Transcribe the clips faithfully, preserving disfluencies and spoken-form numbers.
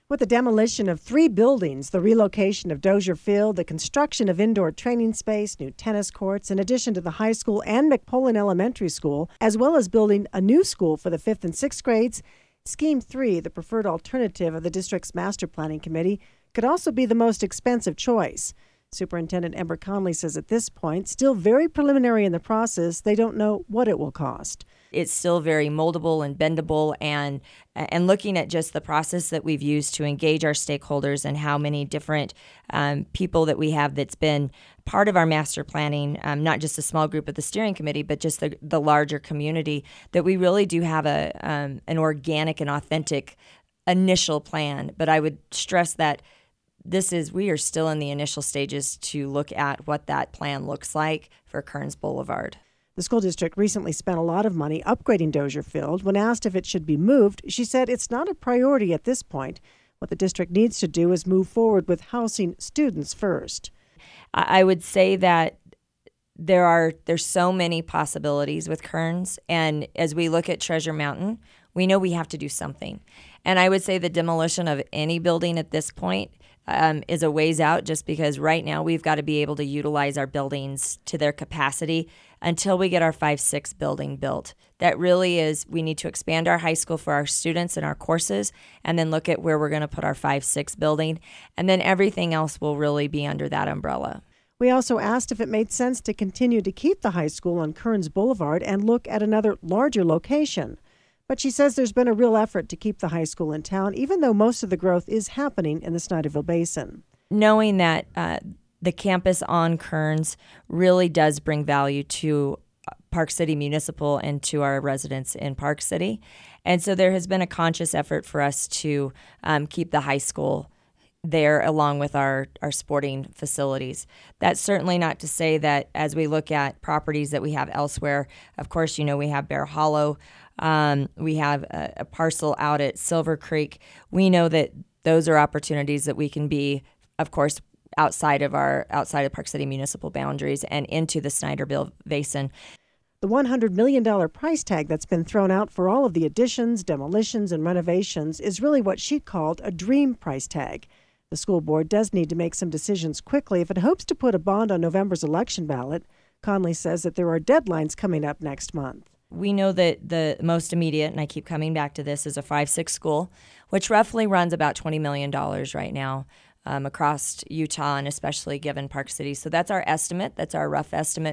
With the demolition of three buildings, the relocation of Dozier Field, the construction of indoor training space, new tennis courts, in addition to the high school and McPolin Elementary School, as well as building a new school for the fifth and sixth grades, Scheme three, the preferred alternative of the district's master planning committee, could also be the most expensive choice. Superintendent Ember Conley says at this point, still very preliminary in the process, they don't know what it will cost. It's still very moldable and bendable, and and looking at just the process that we've used to engage our stakeholders and how many different um, people that we have that's been part of our master planning, um, not just a small group of the steering committee, but just the, the larger community, that we really do have a um, an organic and authentic initial plan. But I would stress that this is, we are still in the initial stages to look at what that plan looks like for Kearns Boulevard. The school district recently spent a lot of money upgrading Dozier Field. When asked if it should be moved, she said it's not a priority at this point. What the district needs to do is move forward with housing students first. I would say that there are there's so many possibilities with Kearns, and as we look at Treasure Mountain, we know we have to do something. And I would say the demolition of any building at this point Um, is a ways out, just because right now we've got to be able to utilize our buildings to their capacity until we get our five six building built. That really is, we need to expand our high school for our students and our courses, and then look at where we're going to put our five six building, and then everything else will really be under that umbrella. We also asked if it made sense to continue to keep the high school on Kearns Boulevard and look at another larger location. But she says there's been a real effort to keep the high school in town, even though most of the growth is happening in the Snyderville Basin. Knowing that uh, the campus on Kearns really does bring value to Park City Municipal and to our residents in Park City. And so there has been a conscious effort for us to um, keep the high school there along with our, our sporting facilities. That's certainly not to say that as we look at properties that we have elsewhere, of course, you know, we have Bear Hollow, um, we have a, a parcel out at Silver Creek. We know that those are opportunities that we can be, of course, outside of our outside of Park City municipal boundaries and into the Snyderville Basin. The one hundred million dollars price tag that's been thrown out for all of the additions, demolitions, and renovations is really what she called a dream price tag. The school board does need to make some decisions quickly if it hopes to put a bond on November's election ballot. Conley says that there are deadlines coming up next month. We know that the most immediate, and I keep coming back to this, is a five six school, which roughly runs about twenty million dollars right now um, across Utah, and especially given Park City. So that's our estimate. That's our rough estimate.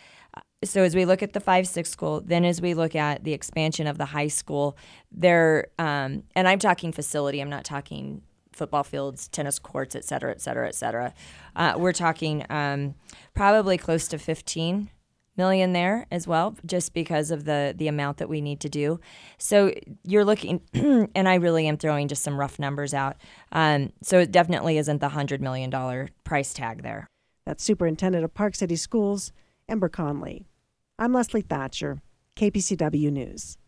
So as we look at the five six school, then as we look at the expansion of the high school, there, um, and I'm talking facility, I'm not talking football fields, tennis courts, et cetera, et cetera, et cetera. Uh, we're talking um, probably close to fifteen million there as well, just because of the the amount that we need to do. So you're looking, and I really am throwing just some rough numbers out. Um, so it definitely isn't the one hundred million dollars price tag there. That's Superintendent of Park City Schools, Ember Conley. I'm Leslie Thatcher, K P C W News.